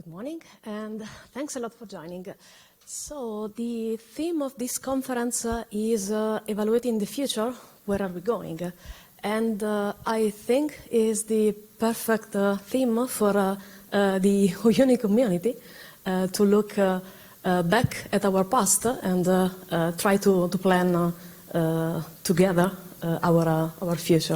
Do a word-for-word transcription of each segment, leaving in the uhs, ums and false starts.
Good morning, and thanks a lot for joining. So the theme of this conference uh, is uh, evaluating the future, where are we going? And uh, I think is the perfect uh, theme for uh, uh, the Uyuni community uh, to look uh, uh, back at our past and uh, uh, try to, to plan uh, uh, together uh, our, uh, our future.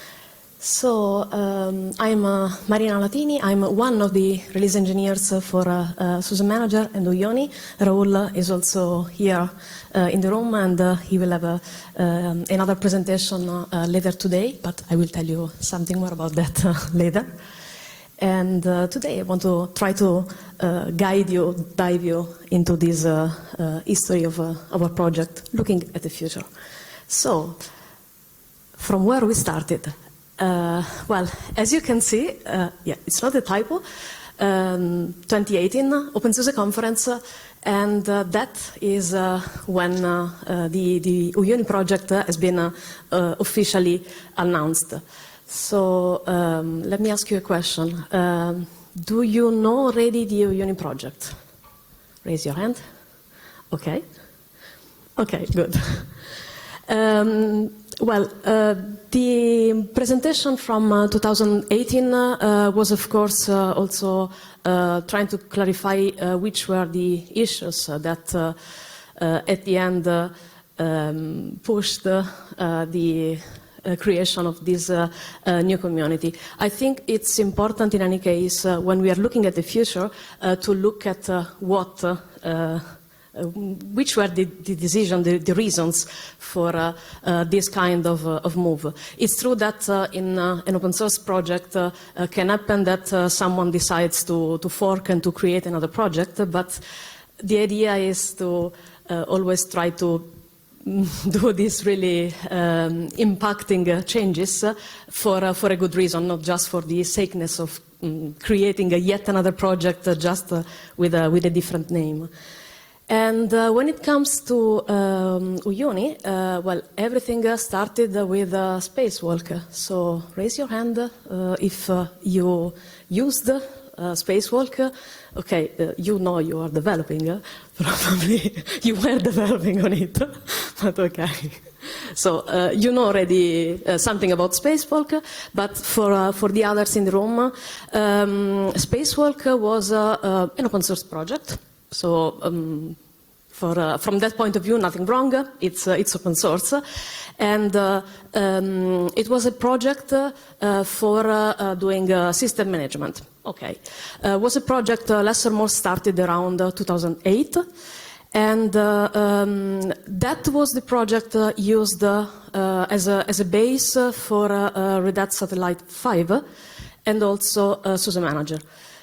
So um, I'm uh, Marina Latini. I'm one of the release engineers for uh, uh, SUSE Manager and Uyuni. Raul is also here uh, in the room, and uh, he will have a, um, another presentation uh, later today, but I will tell you something more about that uh, later. And uh, today I want to try to uh, guide you, dive you into this uh, uh, history of uh, our project, looking at the future. So, from where we started. Uh, well, as you can see, uh, yeah, it's not a typo, um, twenty eighteen OpenSUSE conference, uh, and uh, that is uh, when uh, uh, the, the Uyuni project uh, has been uh, uh, officially announced. So um, let me ask you a question. Um, do you know already the Uyuni project? Raise your hand. Okay. Okay, good. Um, well, uh, the presentation from uh, two thousand eighteen uh, was, of course, uh, also uh, trying to clarify uh, which were the issues uh, that, uh, uh, at the end, uh, um, pushed uh, the uh, creation of this uh, uh, new community. I think it's important, in any case, uh, when we are looking at the future, uh, to look at uh, what uh, uh, Uh, which were the, the decision, the, the reasons for uh, uh, this kind of, uh, of move. It's true that uh, in uh, an open source project uh, uh, can happen that uh, someone decides to, to fork and to create another project, but the idea is to uh, always try to do these really um, impacting uh, changes uh, for, uh, for a good reason, not just for the sakeness of um, creating a yet another project uh, just uh, with, a, with a different name. And uh, when it comes to um, Uyuni, uh, well, everything uh, started with uh, Spacewalk. So raise your hand uh, if uh, you used uh, Spacewalk. Okay, uh, you know you are developing. Uh, probably you were developing on it, but okay. So uh, you know already uh, something about Spacewalk, but for, uh, for the others in the room, um, Spacewalk was uh, uh, an open source project. So um, for, uh, from that point of view, nothing wrong. It's, uh, it's open source. And uh, um, it was a project uh, uh, for uh, uh, doing uh, system management. Okay. It uh, was a project uh, less or more started around uh, two thousand eight. And uh, um, that was the project uh, used uh, uh, as, a, as a base uh, for uh, uh, Red Hat Satellite five and also uh, SUSE Manager.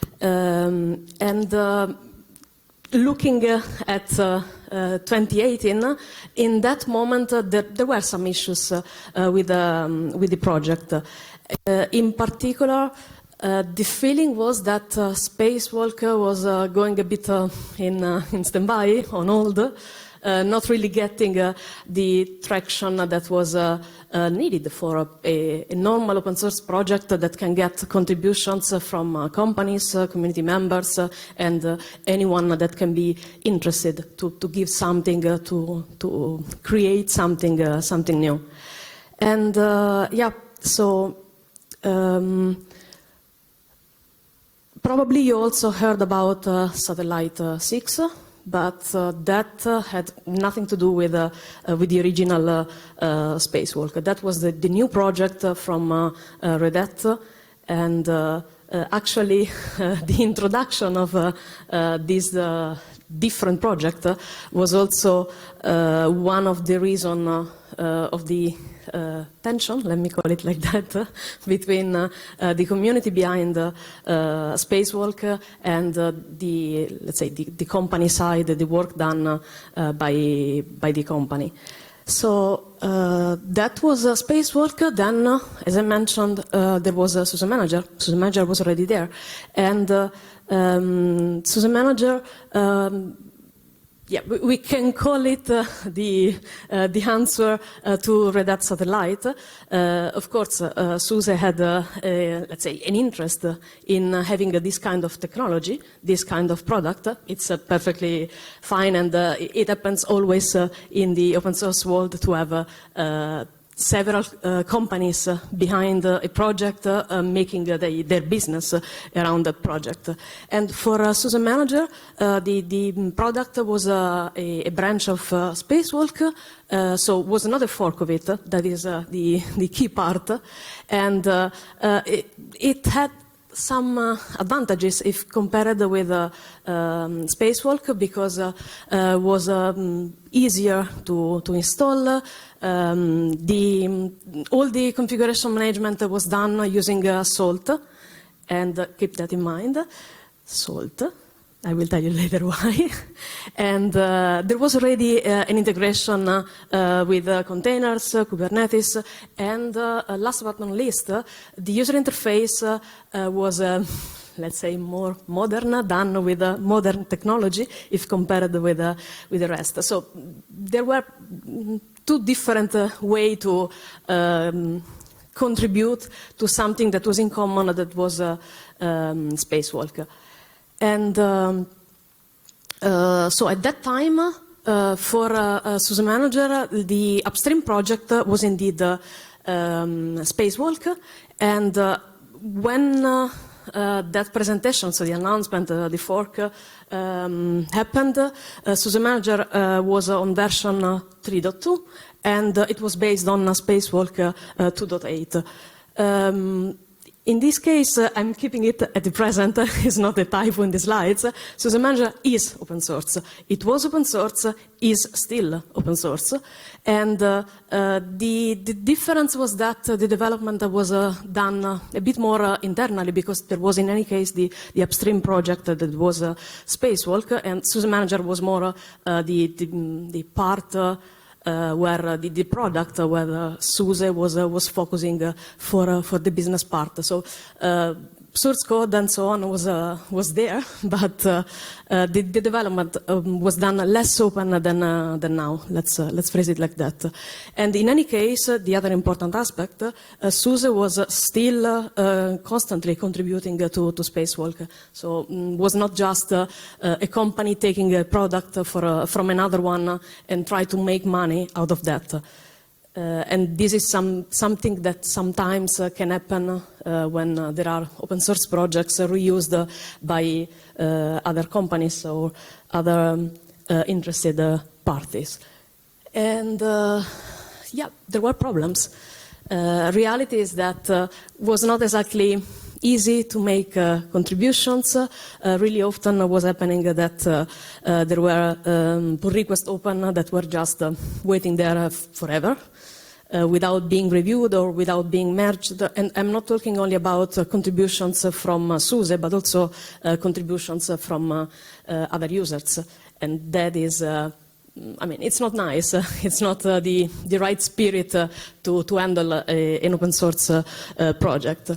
Um, and uh, Looking uh, at uh, uh, twenty eighteen, uh, in that moment uh, there, there were some issues uh, uh, with, um, with the project. Uh, in particular, uh, the feeling was that uh, Spacewalk was uh, going a bit uh, in, uh, in standby, on hold, uh, not really getting uh, the traction that was uh, uh, needed for a, a normal open source project that can get contributions from uh, companies, uh, community members, uh, and uh, anyone that can be interested to, to give something, uh, to, to create something, uh, something new. And uh, yeah, so um, probably you also heard about uh, Satellite uh, six. But uh, that uh, had nothing to do with, uh, uh, with the original uh, uh, Spacewalk. That was the, the new project uh, from uh, uh, Red Hat, and uh, uh, actually uh, the introduction of uh, uh, this uh, different project uh, was also uh, one of the reasons uh, uh, of the uh, tension, let me call it like that, uh, between uh, uh, the community behind uh, uh, Spacewalk and uh, the, let's say, the, the company side, the work done uh, uh, by, by the company. So uh, that was uh, Spacewalk. Then, uh, as I mentioned, uh, there was a SUSE Manager. SUSE Manager was already there. And uh, um, SUSE Manager um, yeah, we, we can call it uh, the, uh, the answer uh, to Red Hat Satellite. Uh, of course, uh, SUSE had, uh, a, let's say, an interest in uh, having uh, this kind of technology, this kind of product. It's uh, perfectly fine, and uh, it happens always uh, in the open source world to have uh, uh, several uh, companies uh, behind uh, a project uh, uh, making uh, they, their business uh, around that project. And for uh, SUSE Manager, uh, the, the product was uh, a, a branch of uh, Spacewalk, uh, so was not a fork of it. Uh, that is uh, the, the key part. And uh, uh, it, it had some uh, advantages if compared with uh, um, Spacewalk, because uh, uh, was um, easier to, to install. Um, the, all the configuration management was done using uh, Salt, and uh, keep that in mind, Salt. I will tell you later why. And uh, there was already uh, an integration uh, uh, with uh, containers, uh, Kubernetes, and uh, uh, last but not least, uh, the user interface uh, uh, was, uh, let's say, more modern, done with uh, modern technology if compared with, uh, with the rest. So there were two different uh, ways to um, contribute to something that was in common, that was uh, um, Spacewalk. And um, uh, so at that time, uh, for uh, uh, SUSE Manager, the upstream project was indeed uh, um, Spacewalk. And uh, when uh, uh, that presentation, so the announcement, uh, the fork, uh, um, happened, uh, SUSE Manager uh, was on version uh, three point two, and uh, it was based on uh, Spacewalk uh, uh, two point eight. Um, In this case, uh, I'm keeping it at the present. It's not a typo in the slides. SUSE Manager is open source. It was open source, is still open source. And uh, uh, the, the difference was that uh, the development was uh, done uh, a bit more uh, internally, because there was, in any case, the, the upstream project that was uh, Spacewalk, and SUSE Manager was more uh, the, the, the part uh, Uh, where uh, the, the product, uh, where uh, SUSE was, uh, was focusing uh, for, uh, for the business part. So uh, source code and so on was, uh, was there, but uh, uh, the, the development um, was done less open than, uh, than now. Let's, uh, let's phrase it like that. And in any case, uh, the other important aspect, uh, SUSE was still uh, constantly contributing uh, to, to Spacewalk. So it um, was not just uh, uh, a company taking a product for, uh, from another one uh, and try to make money out of that. Uh, and this is some, something that sometimes uh, can happen uh, when uh, there are open source projects uh, reused uh, by uh, other companies or other um, uh, interested uh, parties. And uh, yeah, there were problems. Uh, reality is that uh, was not exactly easy to make uh, contributions. Uh, really often was happening that uh, uh, there were um, pull requests open that were just uh, waiting there uh, forever. Uh, without being reviewed or without being merged. And I'm not talking only about uh, contributions from uh, SUSE, but also uh, contributions from uh, uh, other users. And that is, uh, I mean, it's not nice. It's not uh, the, the right spirit uh, to, to handle uh, a, an open source uh, uh, project.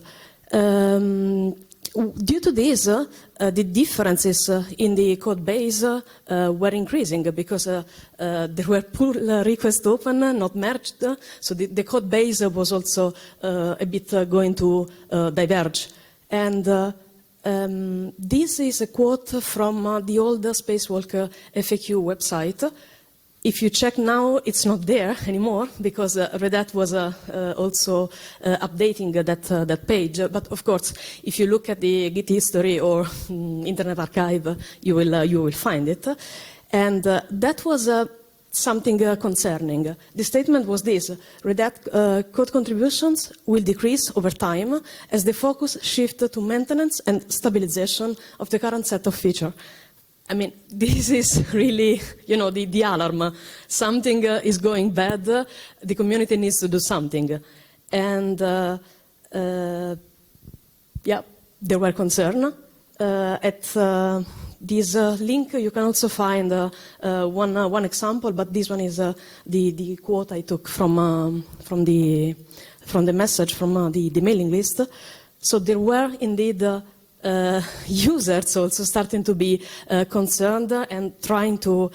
Um, Due to this, uh, uh, the differences uh, in the code base uh, uh, were increasing, because uh, uh, there were pull requests open, uh, not merged, uh, so the, the code base was also uh, a bit uh, going to uh, diverge. And uh, um, this is a quote from uh, the old Spacewalk uh, F A Q website. If you check now, it's not there anymore, because uh, Red Hat was uh, uh, also uh, updating uh, that, uh, that page. But of course, if you look at the Git history or um, Internet Archive, you will, uh, you will find it. And uh, that was uh, something uh, concerning. The statement was this: Red Hat uh, code contributions will decrease over time as the focus shifts to maintenance and stabilization of the current set of features. I mean, this is really, you know, the, the alarm. Something uh, is going bad. Uh, the community needs to do something. And, uh, uh, yeah, there were concerns. Uh, at uh, this uh, link, you can also find uh, uh, one, uh, one example, but this one is uh, the, the quote I took from, um, from, the, from the message from uh, the, the mailing list. So there were indeed uh, Uh, users also starting to be uh, concerned and trying to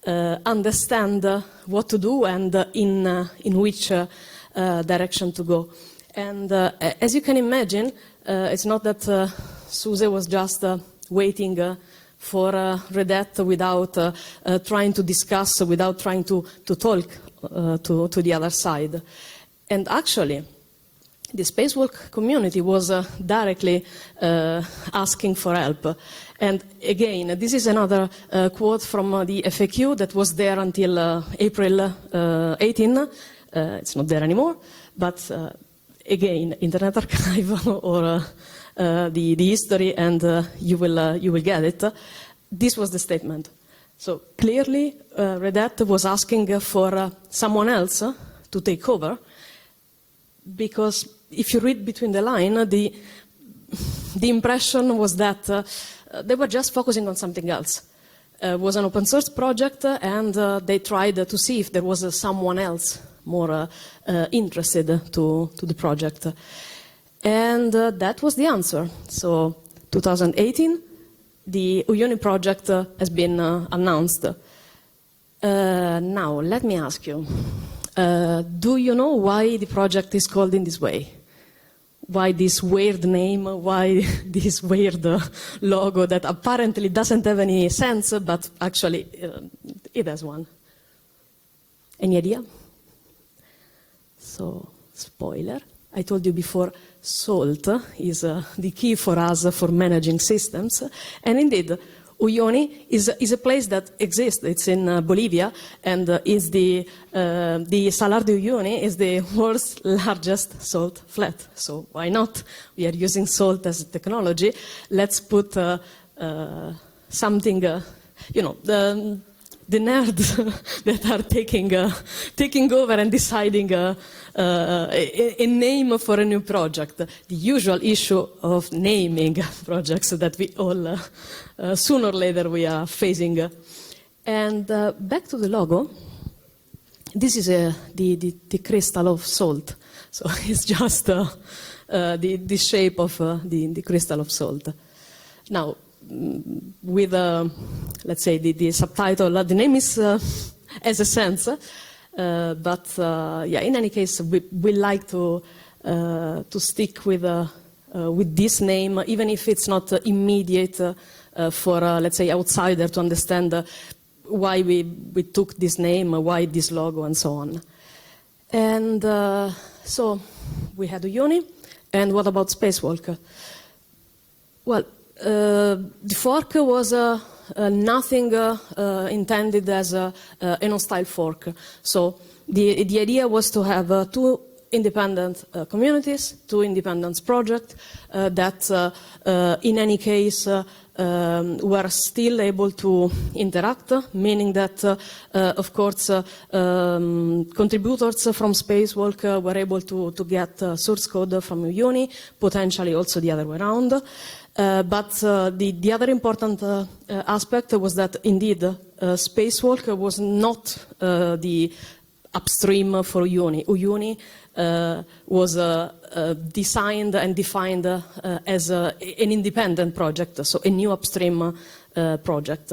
uh, understand uh, what to do and uh, in, uh, in which uh, uh, direction to go. And uh, as you can imagine, uh, it's not that uh, SUSE was just uh, waiting uh, for uh, Red Hat without uh, uh, trying to discuss, without trying to, to talk uh, to, to the other side. And actually, the Spacewalk community was uh, directly uh, asking for help. And again, this is another uh, quote from uh, the F A Q that was there until uh, April uh, eighteenth. Uh, it's not there anymore, but uh, again, Internet Archive or uh, uh, the, the history, and uh, you, will, uh, you will get it. This was the statement. So clearly, uh, Red Hat was asking for uh, someone else uh, to take over, because if you read between the lines, the, the impression was that uh, they were just focusing on something else. Uh, it was an open source project, uh, and uh, they tried uh, to see if there was uh, someone else more uh, uh, interested to, to the project. And uh, that was the answer. So two thousand eighteen, the Uyuni project uh, has been uh, announced. Uh, now, let me ask you, uh, do you know why the project is called in this way? Why this weird name, why this weird uh, logo that apparently doesn't have any sense, but actually uh, it has one? Any idea? So, spoiler, I told you before, SALT is uh, the key for us uh, for managing systems. And indeed, Uyuni is, is a place that exists. It's in uh, Bolivia, and uh, is the, uh, the Salar de Uyuni is the world's largest salt flat. So why not? We are using salt as a technology. Let's put uh, uh, something, uh, you know, the, the nerds that are taking, uh, taking over and deciding uh, uh, a, a name for a new project. The usual issue of naming projects that we all, uh, uh, sooner or later, we are facing. And uh, back to the logo. This is uh, the, the, the crystal of salt. So it's just uh, uh, the, the shape of uh, the, the crystal of salt. Now, with, uh, let's say, the, the subtitle, uh, the name is, uh, has a sense, uh, but uh, yeah, in any case, we, we like to, uh, to stick with, uh, uh, with this name, even if it's not uh, immediate uh, uh, for, uh, let's say, outsider to understand uh, why we, we took this name, uh, why this logo, and so on. And uh, so we had Uyuni, and what about Spacewalk? Well, Uh, the fork was uh, uh, nothing uh, uh, intended as a, uh, an hostile fork. So the, the idea was to have uh, two independent uh, communities, two independent projects uh, that uh, uh, in any case uh, um, were still able to interact, meaning that uh, uh, of course uh, um, contributors from Spacewalk uh, were able to, to get uh, source code from Uyuni, potentially also the other way around. Uh, but uh, the, the other important uh, uh, aspect was that indeed uh, Spacewalk was not uh, the upstream for Uyuni. Uyuni uh, was uh, uh, designed and defined uh, as uh, an independent project, so a new upstream uh, project.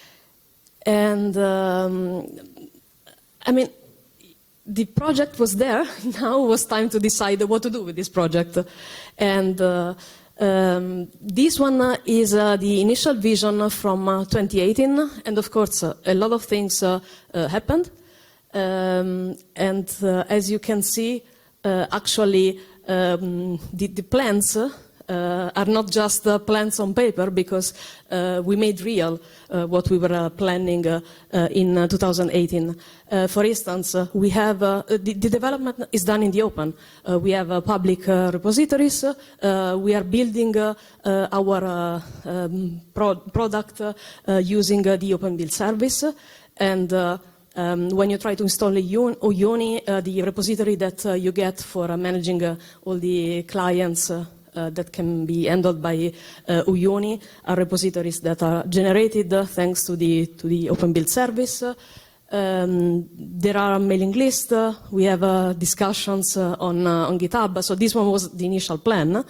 And um, I mean, the project was there. Now it was time to decide what to do with this project. And uh, Um, this one uh, is uh, the initial vision from uh, twenty eighteen, and of course uh, a lot of things uh, uh, happened. Um, and uh, as you can see, uh, actually um, the, the plans uh, are not just uh, plans on paper, because uh, we made real uh, what we were uh, planning uh, uh, in uh, two thousand eighteen. Uh, for instance, uh, we have uh, the, the development is done in the open. Uh, we have uh, public uh, repositories. Uh, we are building uh, uh, our uh, um, pro product uh, uh, using uh, the Open Build service. And uh, um, when you try to install Uyuni, uh, the repository that uh, you get for uh, managing uh, all the clients uh, Uh, that can be handled by uh, Uyuni are repositories that are generated uh, thanks to the, to the Open Build service. Um, there are a mailing lists, uh, we have uh, discussions uh, on, uh, on GitHub, so this one was the initial plan.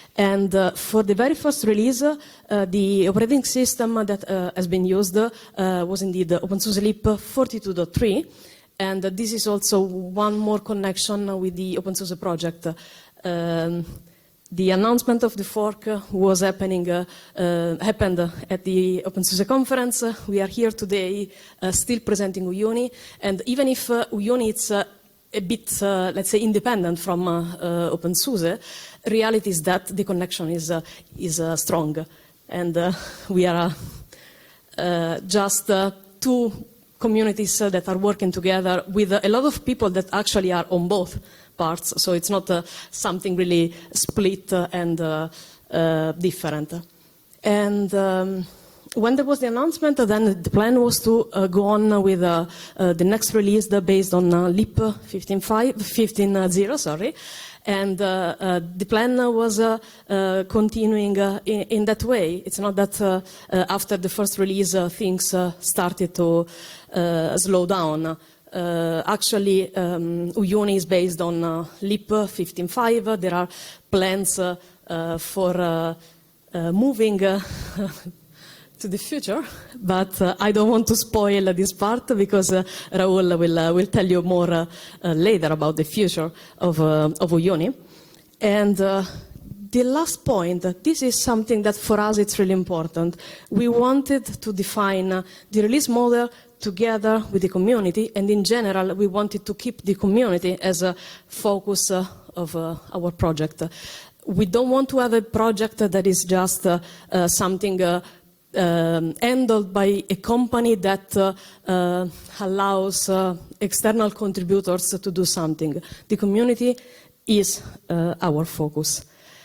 And uh, for the very first release, uh, the operating system that uh, has been used uh, was indeed OpenSUSE Leap forty-two point three. And uh, this is also one more connection with the OpenSUSE project. Um, the announcement of the fork was happening, uh, uh, happened at the OpenSUSE conference. We are here today uh, still presenting Uyuni. And even if uh, Uyuni is uh, a bit, uh, let's say, independent from uh, uh, OpenSUSE, reality is that the connection is, uh, is uh, strong. And uh, we are uh, uh, just uh, two communities uh, that are working together with uh, a lot of people that actually are on both parts. So it's not uh, something really split uh, and uh, uh, different. And um, when there was the announcement, then the plan was to uh, go on with uh, uh, the next release based on uh, Leap fifteen point zero, sorry. And uh, uh, the plan was uh, uh, continuing uh, in, in that way. It's not that uh, uh, after the first release uh, things uh, started to uh, slow down. Uh, actually, um, Uyuni is based on uh, Leap fifteen point five. There are plans uh, uh, for uh, uh, moving uh, to the future, but uh, I don't want to spoil this part because uh, Raul will, uh, will tell you more uh, uh, later about the future of, uh, of Uyuni. And uh, the last point, this is something that for us it's really important. We wanted to define uh, the release model together with the community, and in general we wanted to keep the community as a focus uh, of uh, our project. We don't want to have a project that is just uh, uh, something uh, Um, handled by a company that uh, uh, allows uh, external contributors to do something. The community is uh, our focus.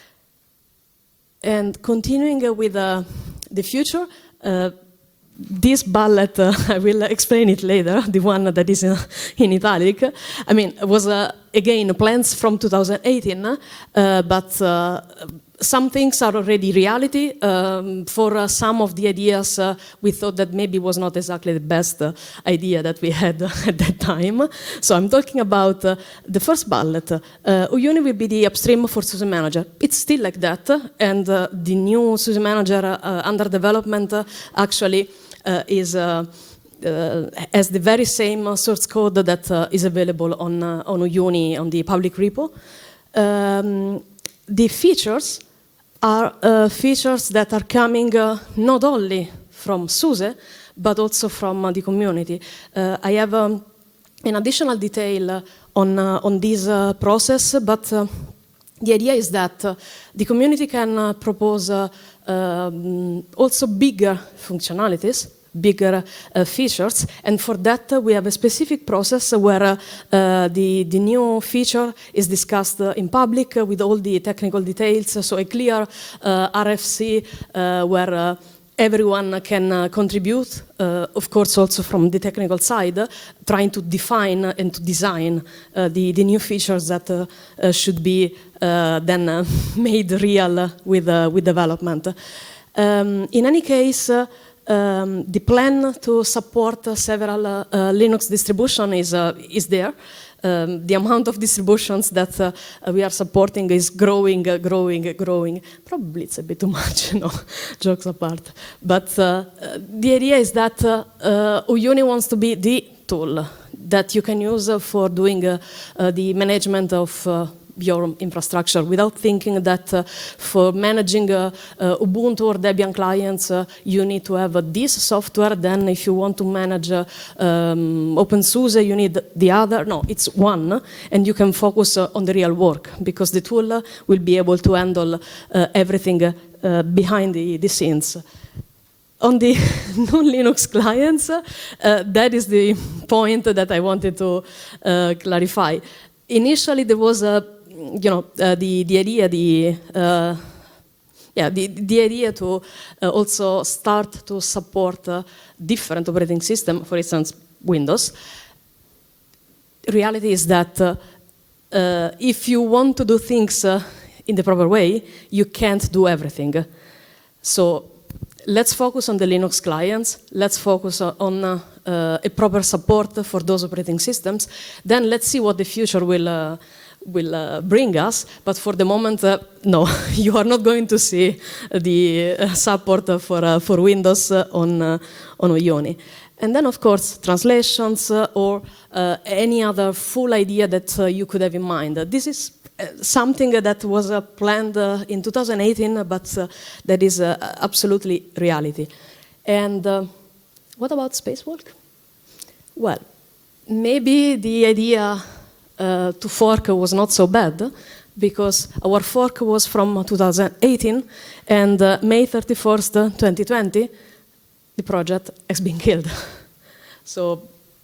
And continuing uh, with uh, the future, uh, this bullet, uh, I will explain it later, the one that is in, in italic, I mean, was uh, again plans from two thousand eighteen, uh, but uh, some things are already reality. Um, for uh, some of the ideas, uh, we thought that maybe was not exactly the best uh, idea that we had at that time. So I'm talking about uh, the first bullet. Uh, Uyuni will be the upstream for SUSE Manager. It's still like that, and uh, the new SUSE Manager uh, under development uh, actually uh, is uh, uh, has the very same uh, source code that uh, is available on, uh, on Uyuni on the public repo. Um, the features are uh, features that are coming uh, not only from SUSE, but also from uh, the community. Uh, I have um, an additional detail uh, on, uh, on this uh, process, but uh, the idea is that uh, the community can uh, propose uh, um, also bigger functionalities, bigger uh, features, and for that uh, we have a specific process where uh, uh, the, the new feature is discussed uh, in public uh, with all the technical details, so a clear uh, R F C uh, where uh, everyone can uh, contribute, uh, of course also from the technical side, uh, trying to define and to design uh, the, the new features that uh, uh, should be uh, then uh, made real with, uh, with development. Um, in any case, uh, Um, the plan to support uh, several uh, uh, Linux distribution is, uh, is there. Um, the amount of distributions that uh, we are supporting is growing, uh, growing, uh, growing. Probably it's a bit too much, no, jokes apart. But uh, uh, the idea is that uh, uh, Uyuni wants to be the tool that you can use uh, for doing uh, uh, the management of uh, your infrastructure without thinking that uh, for managing uh, uh, Ubuntu or Debian clients uh, you need to have uh, this software, then if you want to manage uh, um, OpenSUSE you need the other. No, it's one, and you can focus uh, on the real work because the tool uh, will be able to handle uh, everything uh, uh, behind the, the scenes. On the non-Linux clients, uh, that is the point that I wanted to uh, clarify. Initially there was a you know, uh, the, the idea, the, uh, yeah, the, the idea to uh, also start to support uh, different operating systems, for instance, Windows. Reality is that uh, uh, if you want to do things uh, in the proper way, you can't do everything. So let's focus on the Linux clients, let's focus on uh, uh, a proper support for those operating systems, then let's see what the future will, uh, will uh, bring us, but for the moment, uh, no, you are not going to see the uh, support for, uh, for Windows uh, on, uh, on Uyuni. And then, of course, translations uh, or uh, any other full idea that uh, you could have in mind. Uh, this is uh, something that was uh, planned uh, in two thousand eighteen, but uh, that is uh, absolutely reality. And uh, what about spacewalk? Well, maybe the idea uh, to fork was not so bad, because our fork was from two thousand eighteen, and uh, May thirty-first, twenty twenty, the project has been killed. So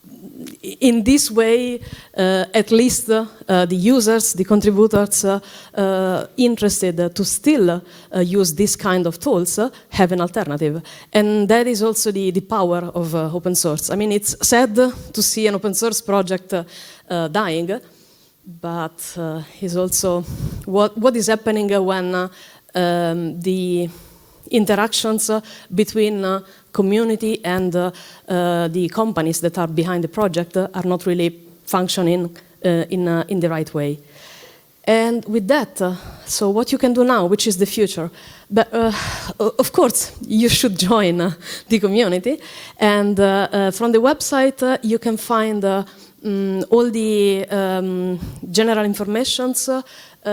in this way, uh, at least uh, the users, the contributors uh, uh, interested uh, to still uh, use this kind of tools uh, have an alternative. And that is also the, the power of uh, open source. I mean, it's sad to see an open source project uh, uh, dying, but uh, it's also what, what is happening when uh, um, the interactions uh, between uh, community and uh, uh, the companies that are behind the project uh, are not really functioning uh, in, uh, in the right way. And with that, uh, so what you can do now, which is the future, but uh, of course you should join uh, the community, and uh, uh, from the website uh, you can find uh, um, all the um, general informations, uh,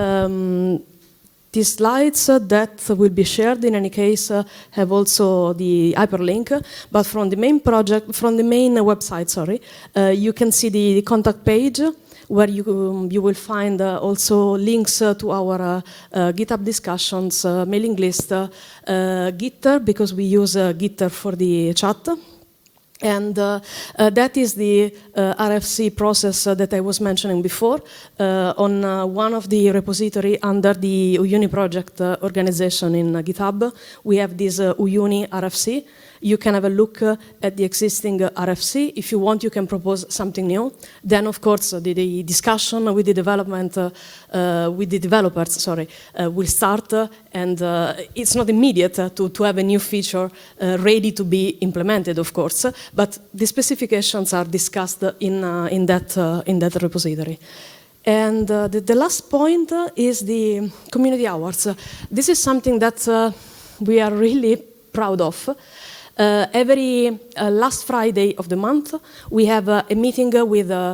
um, these slides uh, that will be shared in any case uh, have also the hyperlink, but from the main project, from the main website, sorry, uh, you can see the, the contact page where you, um, you will find uh, also links uh, to our uh, uh, GitHub discussions, uh, mailing list, uh, uh, Gitter, because we use uh, Gitter for the chat. And uh, uh, that is the uh, R F C process uh, that I was mentioning before uh, on uh, one of the repository under the Uyuni project uh, organization in uh, GitHub. We have this uh, Uyuni R F C. You can have a look uh, at the existing uh, R F C. If you want, you can propose something new. Then, of course, uh, the, the discussion with the development, uh, uh, with the developers, sorry, uh, will start, uh, and uh, it's not immediate uh, to, to have a new feature uh, ready to be implemented, of course, but the specifications are discussed in, uh, in, that, uh, in that repository. And uh, the, the last point uh, is the community hours. Uh, this is something that uh, we are really proud of. Uh, every uh, last Friday of the month, we have uh, a meeting uh, with, uh,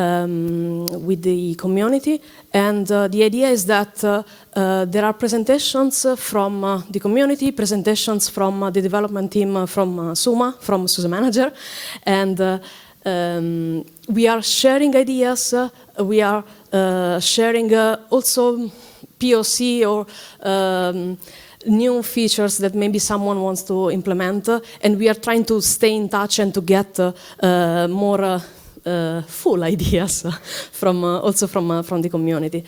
um, with the community, and uh, the idea is that uh, uh, there are presentations from uh, the community, presentations from uh, the development team uh, from uh, Suma, from SUSE Manager, and uh, um, we are sharing ideas, uh, we are uh, sharing uh, also P O C or um, new features that maybe someone wants to implement, uh, and we are trying to stay in touch and to get uh, uh, more uh, uh, full ideas from uh, also from uh, from the community.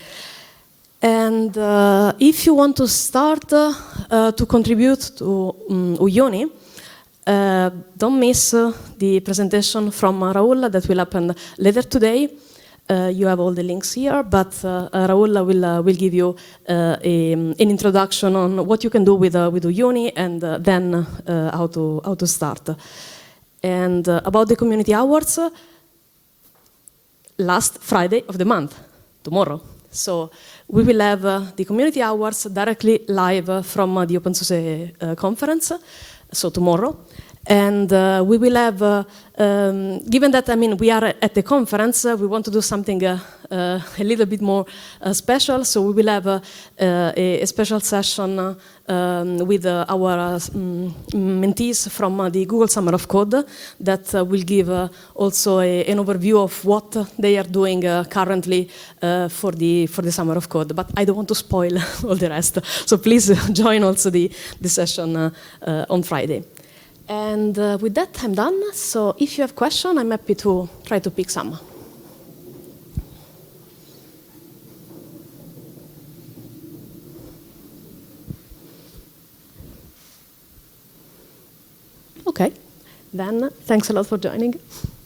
And uh, if you want to start uh, uh, to contribute to um, Uyuni, uh, don't miss uh, the presentation from uh, Raul that will happen later today. Uh, you have all the links here, but uh, uh, Raul will, uh, will give you uh, a, an introduction on what you can do with, uh, with Uyuni, and uh, then uh, how, to, how to start. And uh, about the community hours, uh, last Friday of the month, tomorrow. So we will have uh, the community hours directly live uh, from uh, the OpenSUSE uh, conference, so tomorrow. And uh, we will have, uh, um, given that, I mean, we are at the conference, uh, we want to do something uh, uh, a little bit more uh, special, so we will have uh, uh, a, a special session uh, um, with uh, our uh, mentees from uh, the Google Summer of Code that uh, will give uh, also a, an overview of what they are doing uh, currently uh, for, the, for the Summer of Code. But I don't want to spoil all the rest, so please join also the, the session uh, uh, on Friday. And uh, with that, I'm done. So if you have questions, I'm happy to try to pick some. Okay, then thanks a lot for joining.